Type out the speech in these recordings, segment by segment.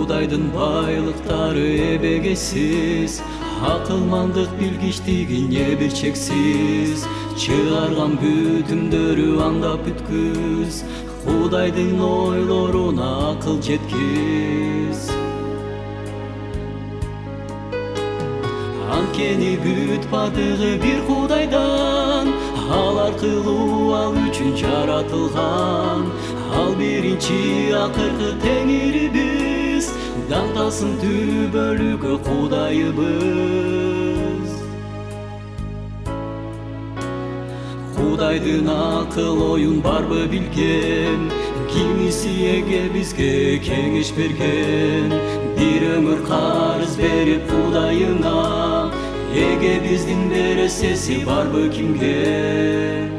Кудайдын байлыктары эбегесиз, акылмандык билгичтиги не бир чексиз. Чыгарган бүтүмдөрү андап бүткүз, Кудайдын ойлоруна акыл жеткиз. Анткени бүт бардыгы бир Кудайдан, ал аркылуу ал үчүн жаратылган. Ал биринчи акыркы теңирибиз, даңдасын түбөлүккө Кудайыбыз. Кудайдын акыл оюн барбы билген, кимисиеге бизге кеңеш берген. Бир өмүр карыз берип Кудайыңа, эге биздин бересеси барбы кимге?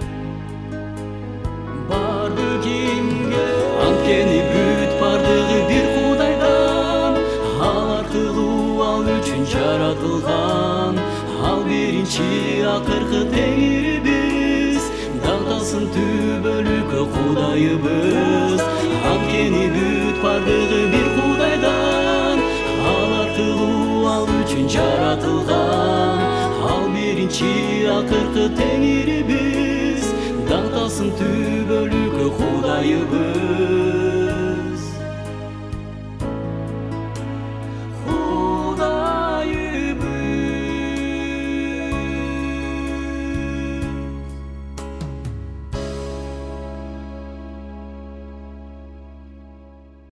Барбы кимге? Анткени бүт бардыгы бир Кудайдан, ал аркылуу ал үчүн жаратылган. Ал биринчи акыркы теңирибиз, даңдасын түбөлүккө Кудайыбыз. Анткени бүт бардыгы бир Кудайдан, ал аркылуу ал үчүн жаратылган. Ал биринчи акыркы теңирибиз, даңдасын түбөлүккө Кудайыбыз.